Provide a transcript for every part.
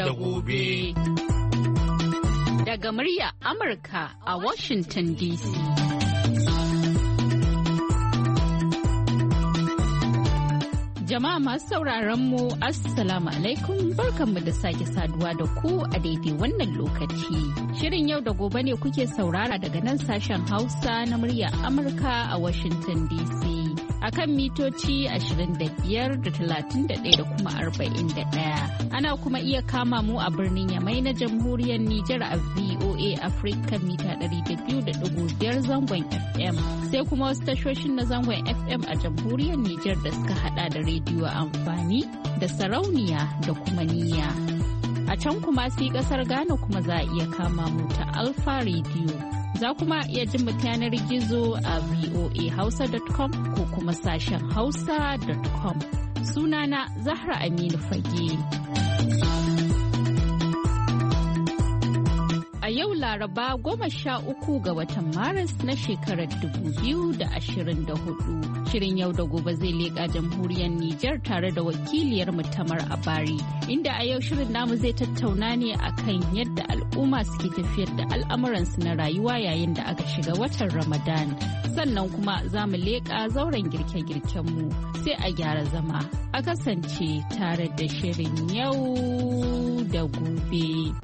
da gobe. Daga murya Amurka a Washington DC. Jama'a masu sauraron mu Assalamu alaikum, barkanmu da sake saduwa da ku a daidai wannan lokaci. Shirin yau da gobe ne kuke saurara daga nan sashen Hausa na murya Amurka a Washington DC. Akan mitoci 25 da 31 da kuma 41. Ana kuma iya kama mu a birnin Yamai na jamhuriyar Nijar a VOA Africa mita 200.5 zangon FM. Sai kuma wasu tashoshin na zangon FM a jamhuriyar Nijar da suka hada da rediyo amfani da sarauniya da kuma niyya. A can kuma sai kasar Ghana kuma za a iya kama mu ta Alpha Radio. Za kuma iya jin yanar gizo a voahausa.com ko kuma sashen hausa.com. Sunana Zahra Aminu Fage. A yau Laraba 13 ga watan Maris na shekarar 2024. Shirin yau da gobe zai leƙa jamhuriyar Nijar tare da wakiliyar Tamar Abari. Inda a yau shirin namu zai tattauna ne akan yadda al'umma suke tafiyar da al'amuransu na rayuwa yayin da aka shiga watan Ramadan. Sannan kuma za mu leƙa zauren girke-girkenmu sai a gyara zama. A kasance tare da shirin yau da gobe.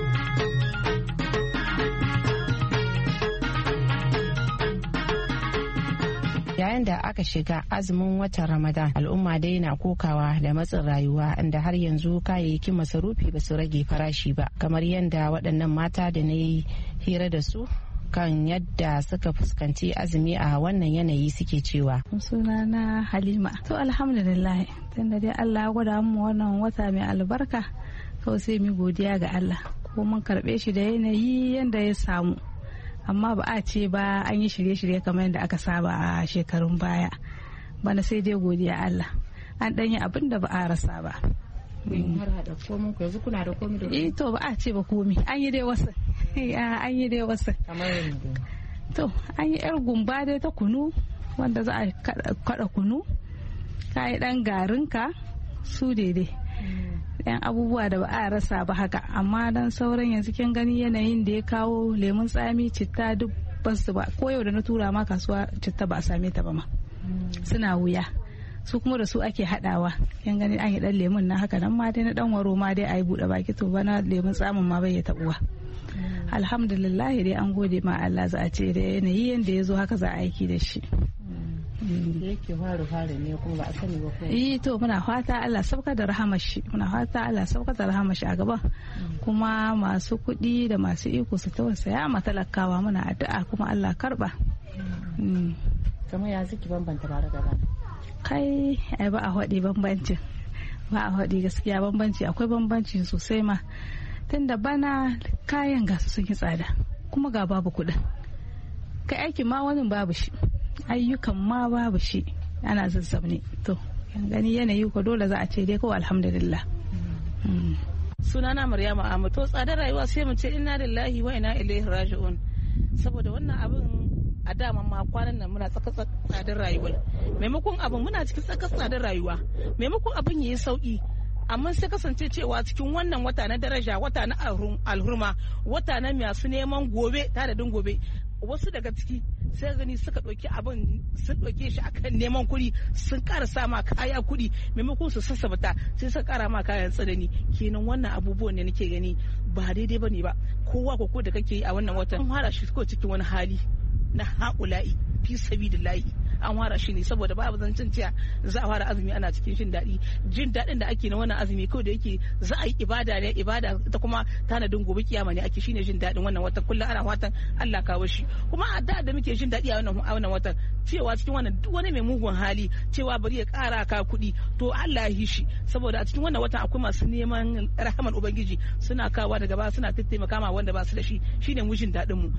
Yayin da aka shiga azumin watan Ramadan, al'umma dai na kokawa da matsin rayuwa inda har yanzu kayayyakin masarufi ba su rage farashi ba, kamar yadda waɗannan mata da na yi hira da su kan yadda suka fuskanci azumi a wannan yanayi suke cewa. Sunana Halima. To alhamdulillah, tunda dai Allah ya gwada mu wannan wata mai albarka, kawai sai mu godiya ga Allah. Ko mun karɓe shi da yanayi yanda ya samu. Amma ba a ce ba an yi shirye-shirye kamar yadda aka saba a shekarun baya. Bana sai dai godiya Allah. An ɗan yi abin da ba a rasa ba. Har haɗa komin ku yanzu kuna da komi da to ba a ce ba komi. An yi dai wasu. An yi dai wasu. Kamar yanzu. To an yi yar gumba dai ta kunu wanda za a kaɗa kunu. Ka yi ɗan garinka su daidai. Yan abubuwa da ba a rasa ba haka, amma dan sauran yanzu kin gani yanayin da ya kawo lemun tsami, citta duk basu ba. Ko yau da na tura ma kasuwa citta ba a same ta ba ma, suna wuya. Su kuma da su ake hadawa. Kin gani an yi dan lemun na haka nan ma dai na dan waro ma dai a yi bude baki, to bana lemun tsamin ma bai ya tabuwa. Alhamdulillah dai an gode ma Allah, za a ce da yanayi yanda ya zo haka za a aiki da shi. Da yake faru ne kuma ba a sani ba kuma. To muna fata Allah sauka da rahamar shi, muna fata Allah sauka da rahamar shi a gaba. Kuma masu kuɗi da masu iko su tausaya ma talakawa, muna addu'a kuma Allah karba. Kamar ya ziki bambanta bare da bana. Kai ai ba a haɗi bambancin, ba a haɗi gaskiya bambanci, akwai bambanci sosai ma. Tunda bana kayan gasu sun yi tsada kuma ga babu kuɗin. Kai aikin ma wani babu shi. Ayyukan ma babu shi, ana zazzabne. To gani yanayi ko dole za a ce dai kawai alhamdulillah. Sunana Maryama Ahmad. To tsadar rayuwa sai mu ce inna lillahi wa inna ilaihi raji'un, saboda wannan abin a dama ma kwanan nan muna tsaka tsadar rayuwa, maimakon abin muna cikin tsaka tsadar rayuwa, maimakon abin yayi sauki, amma sai kasance cewa cikin wannan wata na daraja, wata na alhurma, wata na masu neman gobe tadadin gobe, wasu daga ciki sai gani suka ɗauki abin, sun ɗauke shi akan neman kuɗi, sun ƙara sa ma kaya kuɗi maimakon su sassabata sai suka ƙara ma kayan tsanani. Kenan wannan abubuwan ne nake gani ba daidai bane ba. Kowa ko da kake yi a wannan watan an fara shi ko cikin wani hali na haƙula'i fi sabilillahi, an fara shi ne saboda babu zancen cewa za a fara azumi ana cikin jin daɗin da ake na wannan azumi, kawai da yake za a yi ibada ne, ibada ta kuma tanadin gobe kiyama ne ake, shine jin daɗin wannan watan. Kullum ana fatan Allah kawo shi, kuma a da muke jin daɗi a wannan watan cewa cikin wannan duk wani mai mugun hali cewa bari ya ƙara ka kuɗi, to Allah ya yi shi, saboda a cikin wannan watan akwai masu neman rahaman ubangiji, suna kawo daga ba suna taimaka ma wanda ba su da shi, shine mu jin daɗin mu.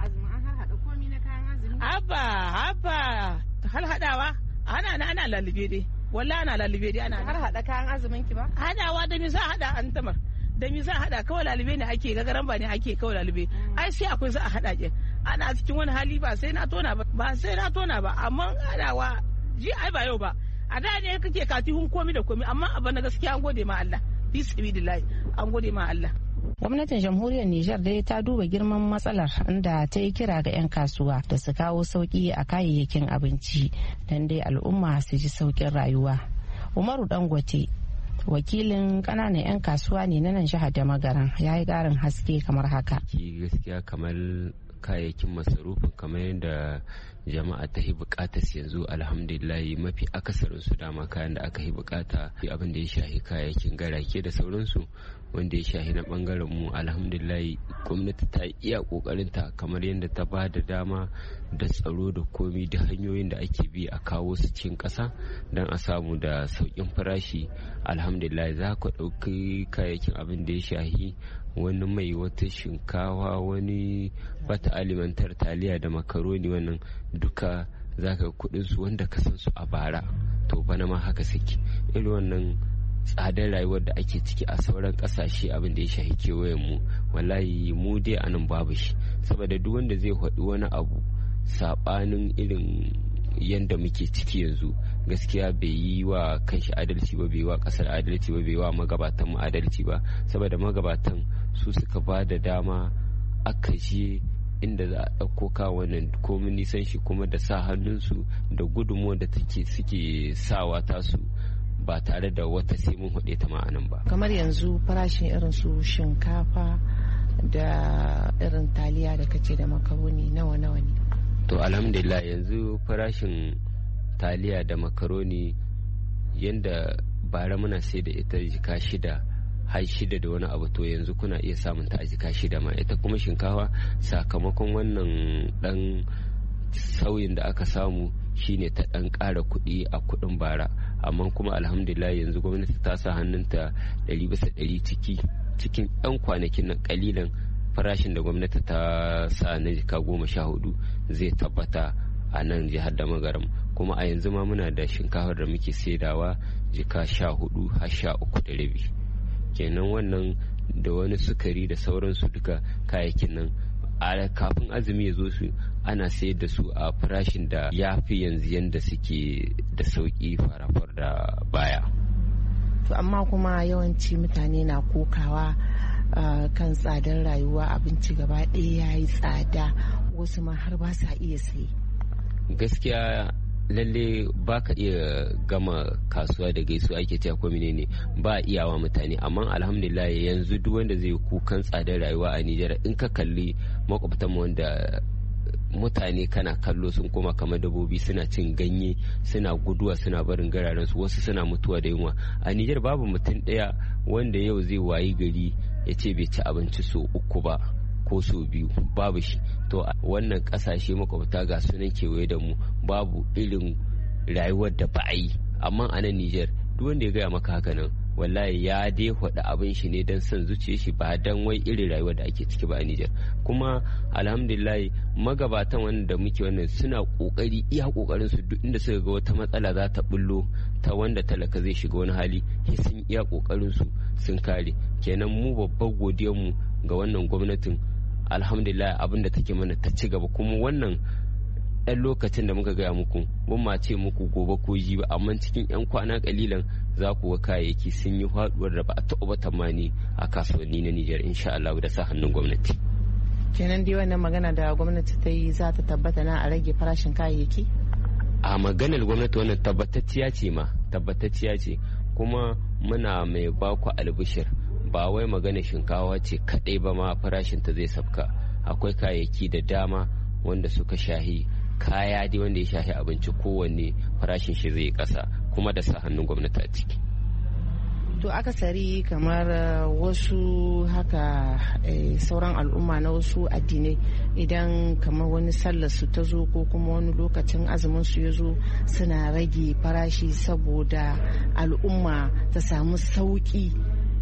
Haba har hadawa ana lalube dai, wallahi ana lalube dai, ana har hada kayan azumin ki ba. Hadawa da me za a hada an tamar, da me za a hada, kawai lalube ne ake, gagaran ba ne ake, kawai lalube. Ai sai akwai za a hada ki, ana cikin wani hali ba sai na tona ba, amma hadawa ji ai ba yau ba. A da ne kake katihun komi da komi, amma abin na gaskiya an gode ma Allah. fi sabilillahi an gode ma Allah. Gwamnatin jamhuriyar Nijar dai ta duba girman matsalar inda ta yi kira ga 'yan kasuwa da su kawo sauki a kayayyakin abinci don dai al'umma su ji saukin rayuwa. Umaru Dangote wakilin kananan 'yan kasuwa ne na nan jihar da magaran ya yi ƙarin haske kamar haka. Gaskiya kamar kayayyakin masarufin kamar yadda jama'a ta yi bukatar yanzu alhamdulillah mafi akasarin su dama kayan da aka yi bukata abin da ya shahi kayayyakin garake da sauransu wanda ya shahi na bangaren mu alhamdulillah gwamnati ta iya kokarin ta kamar yadda ta ba da dama da tsaro da komi da hanyoyin da ake bi a kawo su cikin kasa don a samu da saukin farashi alhamdulillah za ku ɗauki kayayyakin abin da ya shahi wani mai wata shinkawa wani bata alimantar taliya da makaroni wannan duka zaka kudin su wanda ka san su a bara to bana ma haka suke irin wannan tsadar rayuwar da ake ciki a sauran kasashe abin da ya shahi kewayen mu wallahi mu dai anan babu shi saboda duk wanda zai faɗi wani abu sabanin irin yanda muke ciki yanzu gaskiya bai yi wa kanshi adalci ba bai wa kasar adalci ba bai wa magabatan mu adalci ba saboda magabatan su suka ba da dama aka je inda za a ɗauko wannan komin nisan shi kuma da sa hannunsu da gudunmuwa da suke sawa tasu ba tare da wata sai mun haɗe ta ma'anan ba. Kamar yanzu farashin irin su shinkafa da irin taliya da kace da makaroni nawa ne? To alhamdulillah yanzu farashin taliya da makaroni yanda bara muna sai da ita jika 6 har 6 da wani abu to yanzu kuna iya samun ta a jika 6 ma ita kuma shinkafa sakamakon wannan dan sauyin da aka samu shine ta dan ƙara kuɗi a kuɗin bara amma kuma alhamdulillah yanzu gwamnati ta sa hannunta 100% cikin ɗan kwanakin nan kalilan farashin da gwamnati ta sa na jika 14 zai tabbata a nan jihar da magaram kuma a yanzu ma muna da shinkafar da muke saidawa jika 14 har 13.5 kenan wannan da wani sukari da sauransu duka kayayyakin nan a kafin azumi ya zo su ana sayar da su a farashin da ya fi yanzu yanda suke da sauki farafar da baya to amma kuma yawanci mutane na kokawa kan tsadar rayuwa abinci gaba ɗaya ya yi tsada wasu ma har ba sa iya saye gaskiya lalle ba ka iya gama kasuwa da gaisuwa ake cewa ko menene ba iyawa mutane amma alhamdulillah yanzu duk wanda zai kukan tsadar rayuwa a Nijar in ka kalli makwabtanmu wanda mutane kana kallo sun koma kamar dabbobi suna cin ganye suna guduwa suna barin gararen su wasu suna mutuwa da yunwa a Nijar babu mutum daya wanda yau zai wayi gari ya ce bai ci abinci so 3 ba ko so 2 babu shi to wannan kasashe makwabta ga sunan kewaye da mu babu irin rayuwar da ba a yi amma a nan Nijar duk wanda ya gaya maka haka nan wallahi ya dai faɗi abin shi ne don son zuciya shi ba don wai irin rayuwar da ake ciki ba a Nijar kuma alhamdulillah magabatan wanda muke wannan suna kokari iya kokarin su duk inda suka ga wata matsala za ta bullo ta wanda talaka zai shiga wani hali sun iya kokarin su sun kare kenan mu babbar godiyar mu ga wannan gwamnatin alhamdulillah abin da take mana ta ci gaba kuma wannan ɗan lokacin da muka gaya muku mun ma ce muku gobe ko ji ba amma cikin 'yan kwana kalilan za ku ga kayayyaki sun yi faduwar da ba a taɓa tamani a kasuwanni na Nijar insha Allah da sa hannun gwamnati. Kenan dai wannan magana da gwamnati ta yi za ta tabbata na a rage farashin kayayyaki? A maganar gwamnati wannan tabbatacciya ce kuma muna mai baku albishir ba wai magana shinkawa ce kadai ba ma farashin ta zai sabka akwai kayayyaki da dama wanda suka shahi kaya dai wanda ya shafi abinci kowanne farashin shi zai kasa kuma da sa hannun gwamnati a ciki. To akasari kamar wasu haka sauran al'umma na wasu addinai idan kamar wani sallar su ta zo ko kuma wani lokacin azumin su ya zo suna rage farashi saboda al'umma ta samu sauki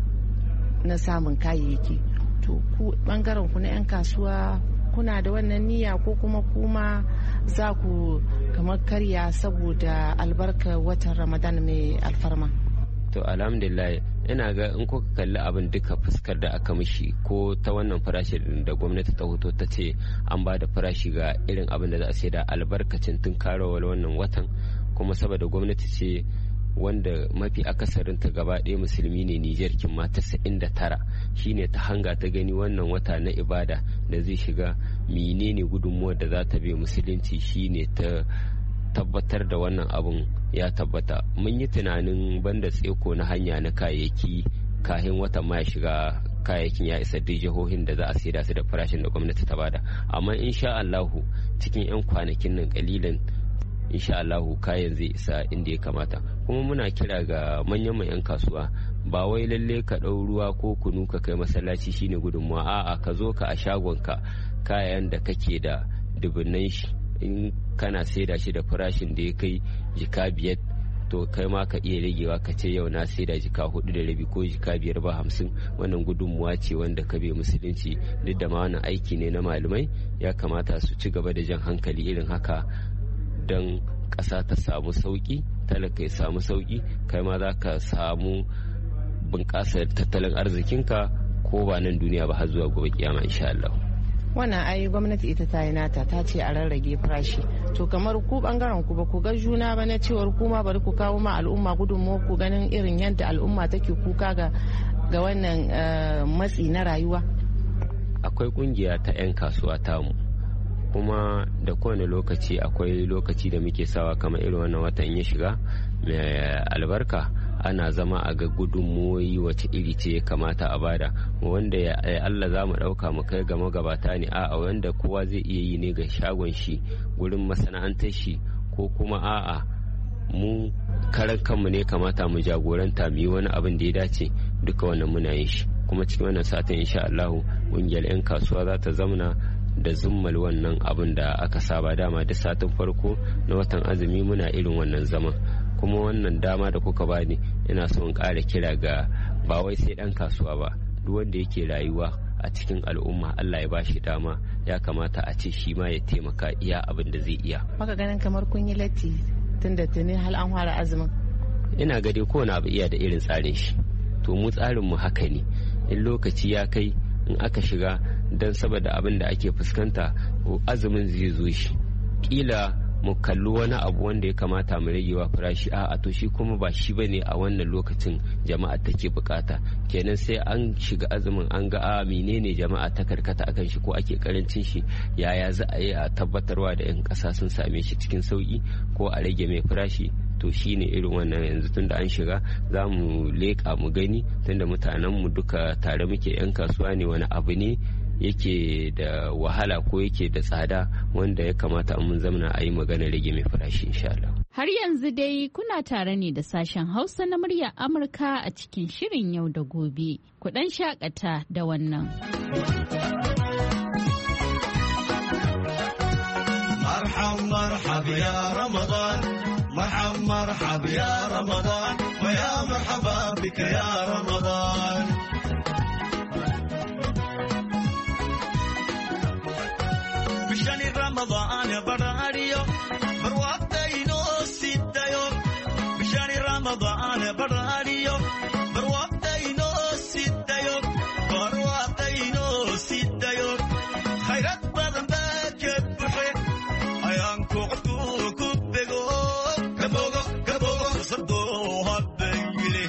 na samun kayayyaki. To ku bangaren ku na 'yan kasuwa kuna da wannan niyya ko kuma za ku kamar karya saboda albarkar watan Ramadan mai alfarma? To alhamdulillah ina ga in kuka kalli abin duka fuskar da aka mishi ko ta wannan farashi da gwamnati ta hoto ta ce an ba da farashi ga irin abin da za a sai da albarkacin tun karawar wannan watan kuma saboda gwamnati ce wanda mafi akasarinta gaba ɗaya musulmi ne Nijar kin ma 99 shine ta hanga ta gani wannan wata na ibada da zai shiga menene gudunmuwar da za ta bai musulunci shine ta tabbatar da wannan abun ya tabbata. Mun yi tunanin banda tseko na hanya na kayayyaki kahin watan ma ya shiga kayayyakin ya isa duk jihohin da za a saida su da farashin da gwamnati ta bada, amma insha Allahu cikin 'yan kwanakin nan kalilan insha Allahu kayan zai isa inda ya kamata. Kuma muna kira ga manyan 'yan kasuwa, ba wai lalle ka ɗau ruwa ko kunu ka kai masallaci shine gudunmuwa, a'a ka zo ka a shagonka kayan da kake da dubunnan shi in kana saida shi da farashin da ya kai jika 5 to kai ma ka iya ragewa ka ce yau na saida jika 4.5 ko jika 5.50. wannan gudunmuwa ce wanda ka bai musulunci. Duk da ma wannan aiki ne na malamai, ya kamata su ci gaba da jan hankali irin haka don ƙasa ta samu sauƙi, talaka ya samu sauƙi, kai ma za ka samu bunƙasar tattalin arzikinka ko ba nan duniya ba har zuwa gobe kiyama insha Allah. Wannan ai gwamnati ita ta yi nata, ta ce a rarrage farashi, to kamar ku bangaren ku ba ku ga juna ba na cewar kuma bari ku kawo ma al'umma gudunmu ku ganin irin yadda al'umma take kuka ga wannan matsi na rayuwa? Akwai kungiya ta 'yan kasuwa tamu, kuma da kowane lokaci akwai lokaci da muke sawa kamar irin wannan watan ya shiga mai albarka, ana zama a ga gudunmuwoyi wace iri ce ya kamata a bada, wanda ya Allah za mu ɗauka mu kai ga magabata ne, a'a wanda kowa zai iya yi ne ga shagon shi gurin masana'antar shi, ko kuma a'a mu karan kanmu ne kamata mu jagoranta mu yi wani abin da ya dace. Duka wannan muna yin shi, kuma cikin wannan satin insha Allah ƙungiyar 'yan kasuwa za ta zamana da zummal wannan abin da aka saba. Dama da satin farko na watan azumi muna irin wannan zaman, kuma wannan dama da kuka bani ina so in ƙara kira ga ba wai sai ɗan kasuwa ba, duk wanda yake rayuwa a cikin al'umma Allah ya bashi dama, ya kamata a ce shi ma ya taimaka iya abin da zai iya. Maka ganin kamar kun yi latti tunda tuni hal an fara azumin? Ina ga dai kowane abu iya da irin tsarin shi, to mu tsarin mu haka ne, in lokaci ya kai in aka shiga don saboda abin da ake fuskanta azumin zai zo shi, kila mu kalli wani abu wanda ya kamata mu rage wa farashi, a to shi kuma ba shi bane a wannan lokacin jama'a take bukata. Kenan sai an shiga azumin an ga menene jama'a ta karkata akan shi ko ake karancin shi, yaya za a yi a tabbatarwa da 'yan kasa sun same shi cikin sauki ko a rage mai farashi. To shi ne irin wannan yanzu tunda an shiga za mu leƙa mu gani, tunda mutanenmu duka tare muke 'yan kasuwa ne, wani abu ne yake da wahala ko yake da tsada wanda ya kamata mun zamana a yi magana rage mai farashi insha Allah. Har yanzu dai kuna tare ne da sashen Hausa na muryar Amurka a cikin shirin yau da gobe. Ku dan shakata da wannan. Marhab marhab ya Ramadan, marhab marhab ya Ramadan, wa ya marhaba bika ya Ramadan. بشان رمضان براريو بروقتينو سيدايو بشان رمضان براريو بروقتينو سيدايو بروقتينو سيدايو خيرات بدن بكبحي ايانكو قطو كبغو كبوغو كبوغو صدو هبيلي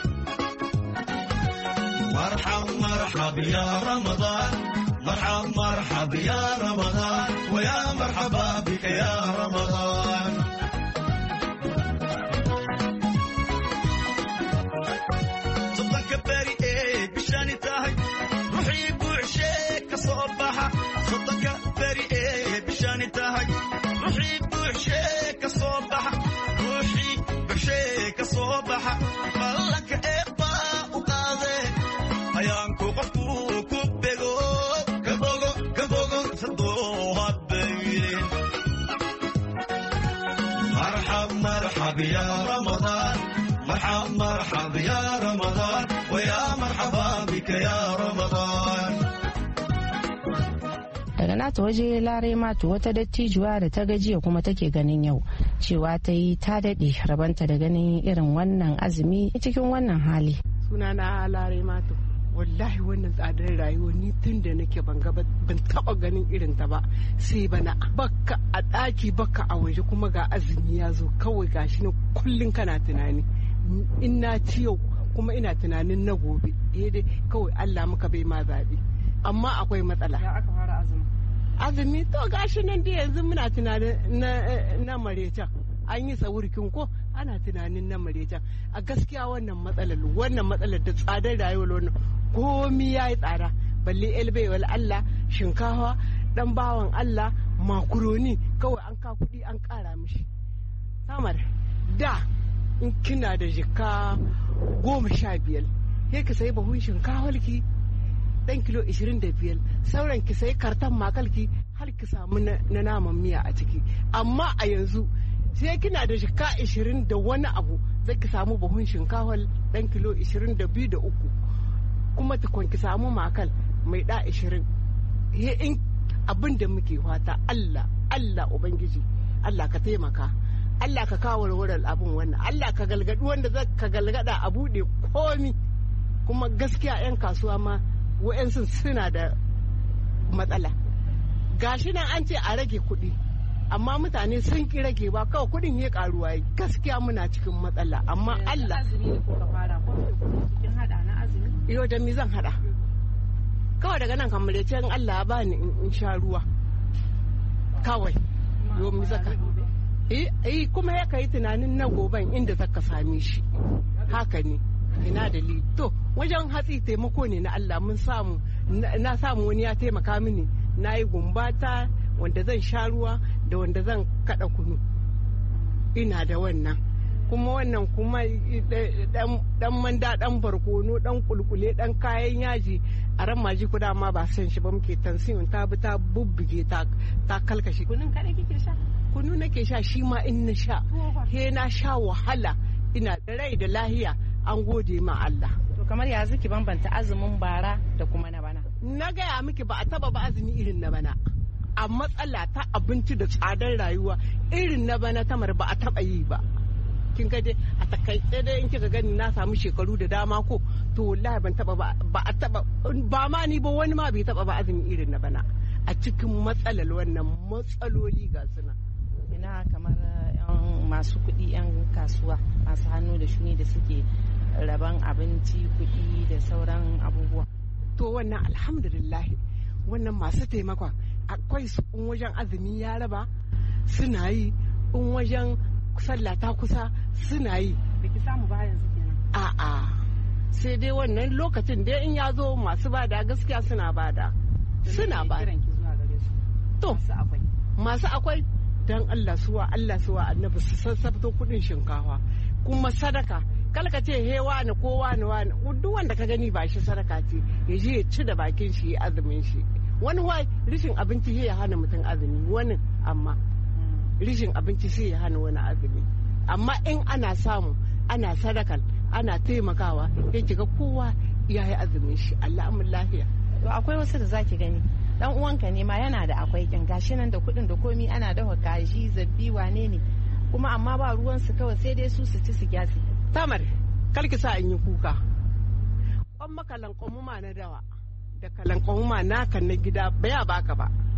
مرحب مرحب يا رمضان مرحب مرحب يا رمضان ويا مرحبا بك يا رمضان صدق بري ايه بشاني تاهي روحي بوعشيك صباحا صدق بري ايه بشاني تاهي روحي بوعشيك صباحا روحي بوعشيك صباحا مالك اقبا وقاضي ايانكو قفو كبغو مرحب يا رمضان مرحب مرحب يا رمضان ويا مرحبا بك يا رمضان. Daga nata waje Larai Matu wata dattijuwa da ta gajiya kuma take ganin yau cewa ta yi ta daɗe rabanta da ganin irin wannan azumi cikin wannan hali. Sunana Larai Matu wallahi wannan tsadar rayuwa ni tun da nake ban taba ganin irin ta ba sai bana baka a ɗaki baka a waje kuma ga azumi ya zo kawai gashi na kullun kana tunani in na ci yau kuma ina tunanin na gobe dai kawai Allah muka bai ma zaɓi amma akwai matsala. Ya aka fara azumi to gashi nan dai yanzu muna tunanin na marecen an yi sahurkin ko ana tunanin na marecen a gaskiya wannan matsalar da tsadar rayuwar wannan komi ya yi tsada balle elbewal Allah shinkafa dan bawan Allah makuroni kawai an ka kuɗi an ƙara mishi samar da in kina da jika 15 sai ka sayi bahun shinkawalki dan kilo 25 sauran ki sayi karton makalki har ki samu na naman miya a ciki amma a yanzu sai kina da jika 20 da wani abu zai ki samu bahun shinkawal dan kilo 22 da 3 kuma tukun ki samu makal mai da 20 in abin da muke fata Allah ubangiji Allah ka taimaka Allah ka kawo warwarar abin wannan Allah ka galgadi wanda za ka galgada a buɗe komi kuma gaskiya 'yan kasuwa ma wa'yansu suna da matsala gashi nan an ce a rage kuɗi amma mutane sun ki rage ba kawai kuɗin ya karuwa gaskiya muna cikin matsala amma Allah yau da mi zan hada kawai daga nan kamar yace in Allah ya bani in sha ruwa kawai yau mi zaka kuma ya kai tunanin na goban inda zaka same shi haka ne ina dalili to wajen hatsi taimako ne na Allah mun samu na samu wani ya taimaka mini na yi gumbata wanda zan sha ruwa da wanda zan kada kunu ina da wannan kuma dan manda dan barkono dan kulkule dan kayan yaji a ran maji kuda ma ba san shi ba muke tansiyon ta bi ta bubbuge ta kalkashi kunun kada kike sha kunu nake sha shi ma in na sha he na sha wahala ina da rai da lahiya an gode ma Allah. To kamar ya ziki bambanta azumin bara da kuma na bana? Na gaya miki ba a taba ba azumi irin na bana. A matsala ta abinci da tsadar rayuwa irin na bana tamar ba a taba yi ba. Kin ga dai a takaice dai in kika gani na samu shekaru da dama ko to wallahi ban taba ba a taba ba ma ni ba wani ma bai taba ba azumi irin na bana. A cikin matsalar wannan matsaloli ga suna. Ina kamar masu kuɗi 'yan kasuwa masu hannu da shuni da suke raban abinci kuɗi da sauran abubuwa. To wannan alhamdulillah wannan masu taimakon akwai su in wajen azumi ya raba suna yi in wajen sallah ta kusa suna yi. Biki samu ba yanzu kenan? A'a sai dai wannan lokacin dai in ya zo masu bada gaskiya suna bada. Suna bada. To masu akwai dan Allah suwa annabi su sassabto kudin shinkafa kuma sadaka kalka ce he wani ko wani duk wanda ka gani ba shi sadaka ce ya je ya ci da bakin shi ya azumin shi wani wai rishin abinci ya hana mutum azumi wani amma rishin abinci sai ya hana wani azumi amma in ana samu ana sadakal ana taimakawa ya kiga kowa ya yi azumin shi Allah amin lafiya. To akwai wasu da zaki gani dan uwanka ne ma yana da akwai kin gashi nan da kudin da komi ana dafa kaji zabbi wane ne kuma amma ba ruwan su kawai sai dai su ci su gyasi. Tamar kalki sa in yi kuka kwan makalan kwamuma na dawa da kalan kwamuma naka na gida baya baka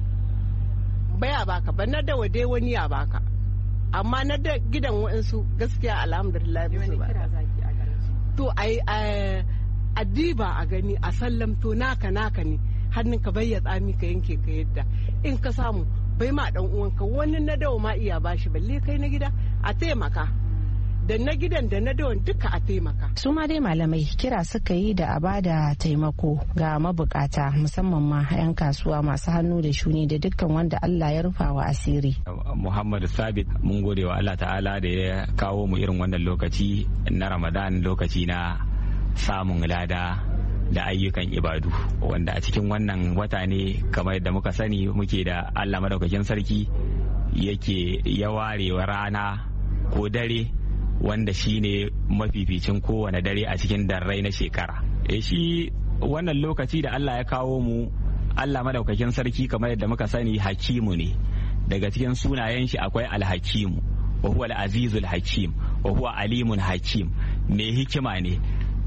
ba na dawa dai wani ya baka amma na da gidan wa'ansu gaskiya alhamdulillah bisu ba. To ai adiba a gani a sallamto naka ne hannun ka bai ya tsami ka yanke ka yadda in ka samu bai ma dan uwanka wani na dawo ma iya bashi balle kai na gida a taimaka da na gidan da na dawon duka a taimaka. Su ma dai malamai kira suka yi da a bada taimako ga mabukata musamman ma 'yan kasuwa masu hannu da shuni da dukkan wanda Allah ya rufa wa asiri. Muhammadu Sabit mun gode wa Allah ta'ala da ya kawo mu irin wannan lokaci na Ramadan lokaci na samun lada da ayyukan ibadu wanda a cikin wannan wata ne kamar yadda muka sani muke da Allah madaukakin sarki yake ya warewa rana ko dare wanda shine mafificin kowane dare a cikin darrai na shekara. Shi wannan lokaci da Allah ya kawo mu Allah madaukakin sarki kamar yadda muka sani hakimu ne daga cikin sunayen shi akwai alhakimu wa huwa al-azizul hakim wa huwa alimun hakim mai hikima ne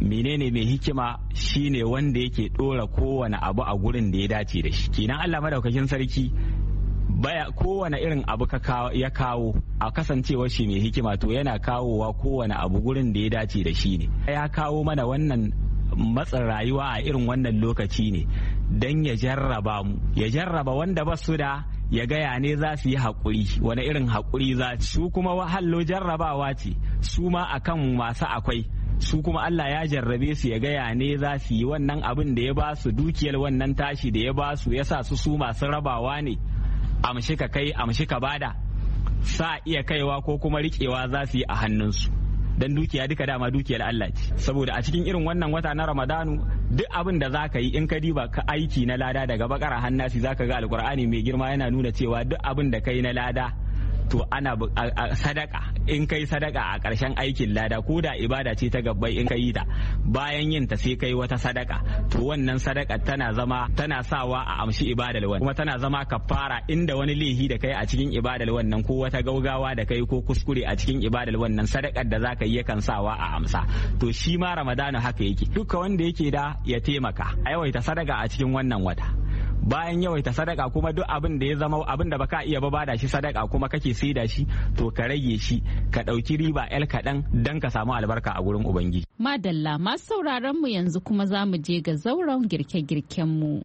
menene mai hikima shine wanda yake dora kowane abu a gurin da ya dace da shi. Kenan Allah madaukakin sarki baya kowane irin abu ya kawo a kasancewar shi mai hikima to yana kawowa kowane abu gurin da ya dace da shi ne. Ya kawo mana wannan matsin rayuwa a irin wannan lokaci ne don ya jarraba mu, ya jarraba wanda ba su da, ya gaya ne za su yi haƙuri, wani irin haƙuri za su kuma wahallo jarrabawa ce su ma akan masu akwai, su kuma Allah ya jarrabe su ya gaya ne za su yi wannan abin da ya ba su, dukiyar wannan tashi da ya ba su ya sa su masu rabawa ne, amshi ka kai amshi ka bada, sa iya kaiwa ko kuma riƙewa za su yi a hannunsu. Dan dukiya duka dama dukiyar Allah ce, saboda a cikin irin wannan wata na Ramadanu duk abin da zaka yi in ka diba ka aiki na lada daga bakara hannasi zaka ga alkur'ani mai girma yana nuna cewa duk abin da kai na lada to ana sadaka, in kai sadaka a ƙarshen aikin lada ko da ibada ce ta gabbai in kai ta bayan yin ta sai kai wata sadaka to wannan sadaka tana sawa a amshi ibadar wannan, kuma tana zama kafara inda wani lehi da kai a cikin ibadar wannan ko wata gaugawa da kai ko kuskure a cikin ibadar wannan, sadakar da zaka yi yakan sawa a amsa. To shi ma Ramadana haka yake, duka wanda yake da ya taimaka a yawaita sadaka a cikin wannan wata. Bayan yawaita sadaka kuma duk abin da ya zama abin da baka iya ba da shi sadaka kuma kake saida shi to ka rage shi, ka ɗauki riba el kaɗan don ka samu albarka a gurin Ubangiji. Madalla masu sauraron mu yanzu kuma za mu je ga zauren girke-girken mu.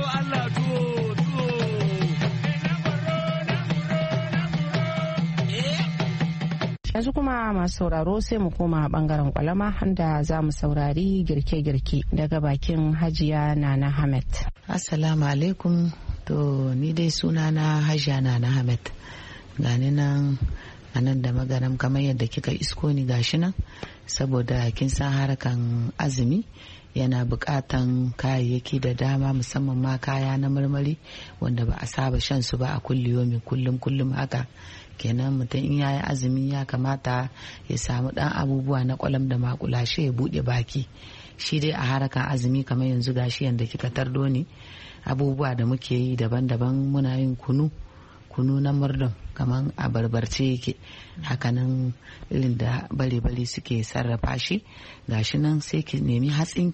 Yanzu kuma masu sauraro sai mu koma bangaren kwalama da za mu saurari girke-girke daga bakin Hajiya Nana Hamed. Assalamu alaikum, to ni dai sunana Hajiya Nana Hamed, gani nan a nan da magaram kamar yadda kika isko ni gashi nan, saboda kin san harkan azumi yana bukatan kayayyaki da dama, musamman ma kaya na marmari wanda ba a saba shan su ba a kulliyomi kullum haka. Kenan mutum in yayi azumi ya kamata ya samu dan abubuwa na kwalam da makulashe ya bude baki. Shi dai a harakan azumi kamar yanzu gashi yanda kika tardo ni, abubuwa da muke yi daban-daban, muna yin kunu na murdon kamar a barbarce yake, hakanan irin da bare-bare suke sarrafa shi. Gashi nan sai ki nemi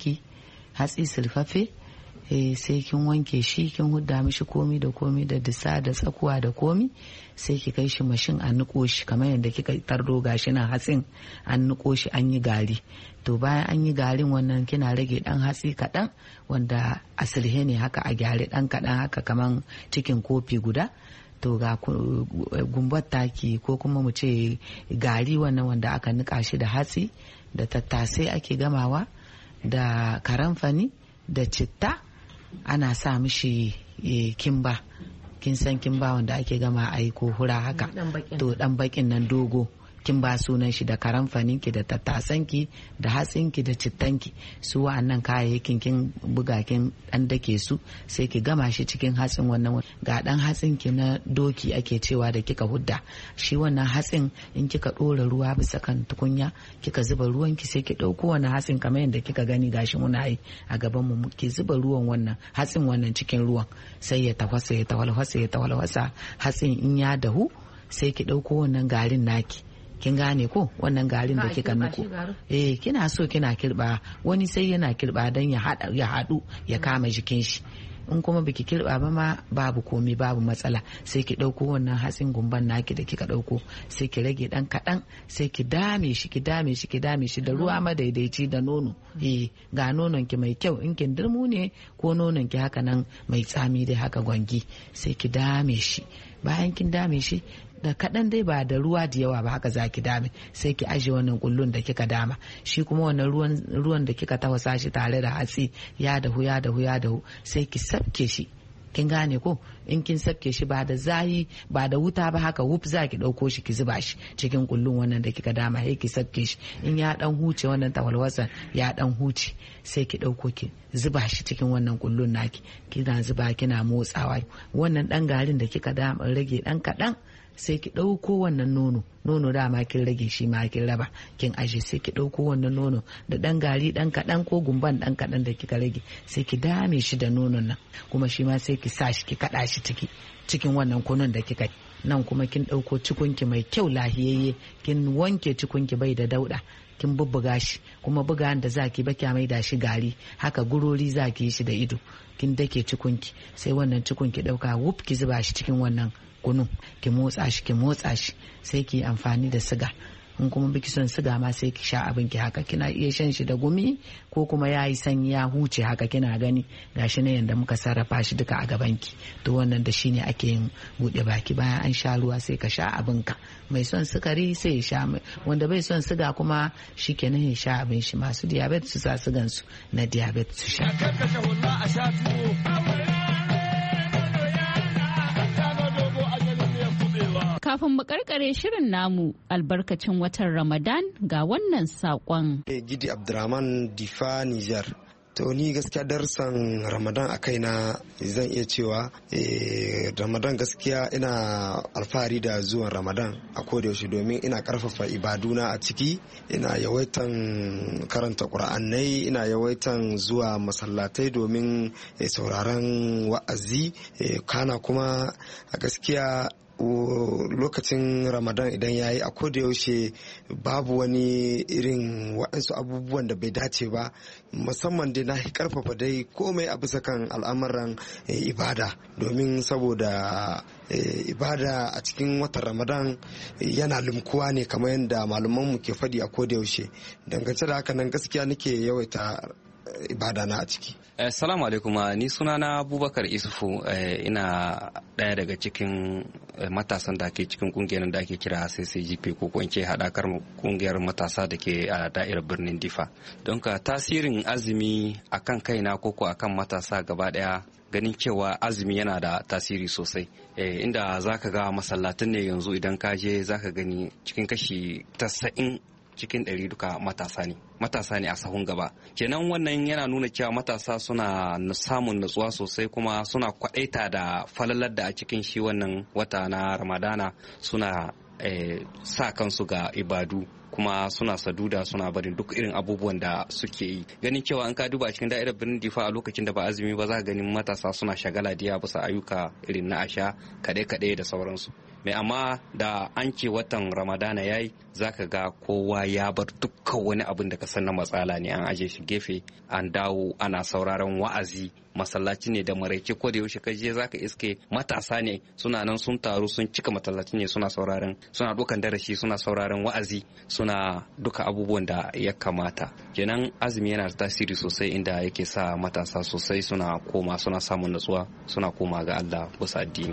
hatsi sulfafe, sai kin wanke shi, kin hudda mishi komi da disa da tsakuwa da komi, sai ki kai shi mashin a niko shi kamar yadda kika tardo gashi nan hatsin an niko shi an yi gari. To bayan an yi garin wannan kina rage dan hatsi kaɗan wanda asilhe ne haka a gyare dan kaɗan haka kamar cikin kofi guda. To ga gumbar taki ko kuma mu ce gari wannan wanda aka nika shi da hatsi da tattasai ake gamawa da karamfani da citta, ana sa mishi kimba, kin san kimba wanda ake gama a yi ko hura haka, to dan bakin nan dogo kimba sunan shi, da karamfaninki da tattasanki da hatsinki da cittanki, su wa'annan kayayyakin kin buga kin dan dake su, sai ki gama shi cikin hatsin wannan. Ga dan hatsinki na doki ake cewa da kika hudda shi, wannan hatsin in kika dora ruwa bisa kan tukunya kika zuba ruwanki, sai ki dauko wannan hatsin kamar yadda kika gani gashi muna yi a gaban mu, ki zuba ruwan wannan hatsin wannan cikin ruwan, sai ya tawalwasa hatsin in ya dahu sai ki dauko wannan garin naki, kin gane ko wannan garin da kika nuko, kina so kina kirba, wani sai yana kirba dan ya hadu ya kama jikin shi, in kuma biki kirba ba ma babu komai, babu matsala. Sai ki dauko wannan hatsin gumban naki da kika dauko, sai ki rage dan kadan, sai ki dame shi da ruwa madaidaici da nono, ga nonon ki mai kyau, in kin dirmu ne ko nonon ki haka nan mai tsami dai haka gwangi, sai ki dame shi. Bayan kin dame shi da kaɗan dai, ba da ruwa da yawa ba, haka zaki dame, sai ki aje wannan kullun da kika dama. Shi kuma wannan ruwan da kika tafasa shi tare da hatsi ya dahu, sai ki sabke shi, kin gane ko, in kin sabke shi ba da zahi ba da wuta ba, haka wuf za ki ɗauko shi ki zuba shi cikin kullun wannan da kika dama, sai ki sabke shi. In ya dan huce wannan tawalwasan ya dan huce, sai ki ɗauko ki zuba shi cikin wannan kullun naki, kina zuba kina motsawa. Wannan dan garin da kika dama rage dan kaɗan, sai ki ɗauko wannan nono dama kin rage shi ma kin raba kin aje, sai ki ɗauko wannan nono da ɗan gari ɗan kaɗan ko gumban ɗan kaɗan da kika rage, sai ki dame shi da nonon nan, kuma shi ma sai ki sa shi ki kaɗa shi cikin wannan kunun da kika nan. Kuma kin ɗauko cikunki mai kyau lahiyayye, kin wanke cikunki bai da dauɗa, kin bubbuga shi, kuma bugan da zaki ba kya mai da shi gari, haka gurori zaki yi shi da ido, kin dake cikunki, sai wannan cikunki dauka wuf ki zuba shi cikin wannan kunu, ki motsa shi sai ki amfani da siga. In kuma biki son siga ma sai ki sha abin ki haka, kina iya shan shi da gumi ko kuma yayi sanyi ya huce haka, kina gani gashi ne yanda muka sarrafa shi duka a gaban ki. To wannan da shine ake yin bude baki. Bayan an sha ruwa sai ka sha abin ka, mai son sukari sai ya sha, wanda bai son siga kuma shikenan ya sha abin shi. Masu diabetes su sa sigan su na diabetes su sha. Kafin mu karkare shirin namu albarkacin watan Ramadan ga wannan saƙon. Gidi Abdurrahman Difa Niger. To ni gaskiya darsan Ramadan a kaina zan iya cewa Ramadan gaskiya ina alfahari da zuwan Ramadan a kodayaushe, domin ina karfafa ibaduna a ciki, ina yawaitan karanta Qur'anai, ina yawaitan zuwa masallatai domin sauraron wa'azi, kana kuma a gaskiya lokacin Ramadan idan ya yi a kodayaushe babu wani irin waɗansu abubuwan da bai dace ba, musamman dai na karfafa dai komai a bisa kan al'amuran ibada, domin saboda ibada a cikin watan Ramadan yana limkuwa ne kamar yadda malamanmu ke faɗi a kodayaushe. Dangance da haka nan gaskiya nake yawaita ibada na a ciki. Assalamu alaikum, ni sunana Abubakar Isufu, ina ɗaya daga cikin matasan da ke cikin kungiyar da ake kira CCGP, ko in ce haɗakar kungiyar matasa da ke a da'irar birnin Difa. Don ka tasirin azumi akan kaina ko akan matasa gaba ɗaya, ganin cewa azumi yana da tasiri sosai, inda zaka ga masallatin ne yanzu idan ka je zaka gani cikin kashi 90 cikin 100 duka matasa ne a sahun gaba. Kenan wannan yana nuna cewa matasa suna samun natsuwa sosai, kuma suna kwadaita da falalar da a cikin shi wannan wata na Ramadana, suna sa kansu ga ibadu, kuma suna saduda, suna barin duk irin abubuwan da suke yi. Ganin cewa an ka duba a cikin da'irar birnin Difa a lokacin da ba azumi ba, za ka ganin matasa suna shagala diya bisa ayyuka irin na asha, kaɗe-kaɗe da sauransu. Mai amma da an ce watan Ramadana yayi, zaka ga kowa ya bar dukkan wani abin da ka san na matsala ne, an aje shi gefe, an dawo ana sauraron wa'azi. Masallaci ne da maraice, ko da yaushe kaje zaka iske matasa ne suna nan sun taru sun cika masallaci ne, suna dukan darasi, suna sauraron wa'azi, suna duka abubuwan da ya kamata. Kenan azumi yana da tasiri sosai, inda yake sa matasa sosai suna samun natsuwa, suna koma ga Allah bisa addini.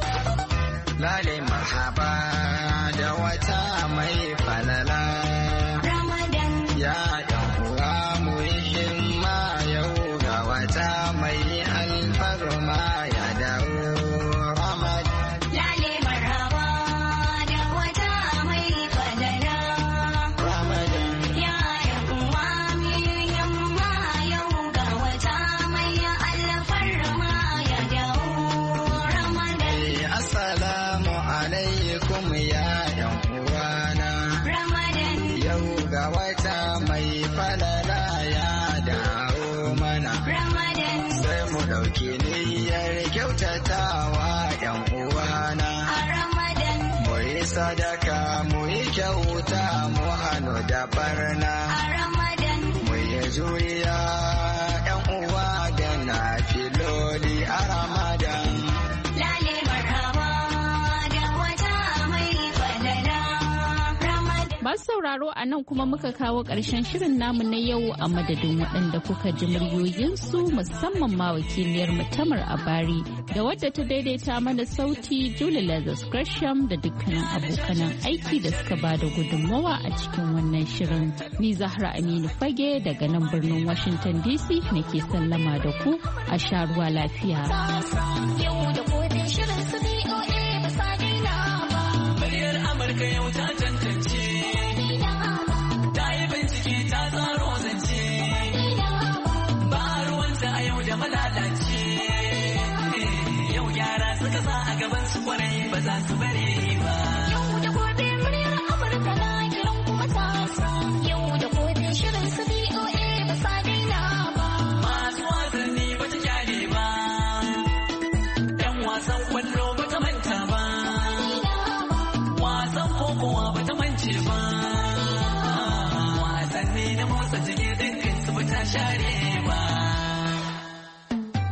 Lale marhaba da wata mai falala Ramadan, ya uwa mu himma yau ga wata mai alfarma ya dawo Ramadan. Lale marhaba da wata mai falala Ramadan, ya uwa mu himma yau ga wata mai alfarma ya dawo Ramadan. Assalamu alaikum ya yan uwana Ramadan, yau ga wata mai falala ya dawo mana Ramadan, sai mu dauki niyyar kyautatawa yan uwana a Ramadan, mu yi sadaka, mu yi kyauta, mu hannu da barna a Ramadan, mu yi juriya yan uwa da na filoli a Ramadan. Masu sauraro, a nan kuma muka kawo ƙarshen shirin namu na yau, a madadin waɗanda kuka ji muryoyinsu, musamman ma wakiliyar Tamar Abari da wadda ta daidaita mana sauti Julie Lazarus Gresham, da dukkanin abokanan aiki da suka ba da gudunmawa a cikin wannan shirin. Ni Zahra Aminu Fage daga nan birnin Washington DC nake sallama da ku, a sha ruwa lafiya. Yau da gobe shirin su BOA ba sa daina ba. Muryar Amurka yau ta tantance. Malalace yau yara suka sa a gaban su kwarai ba za su bare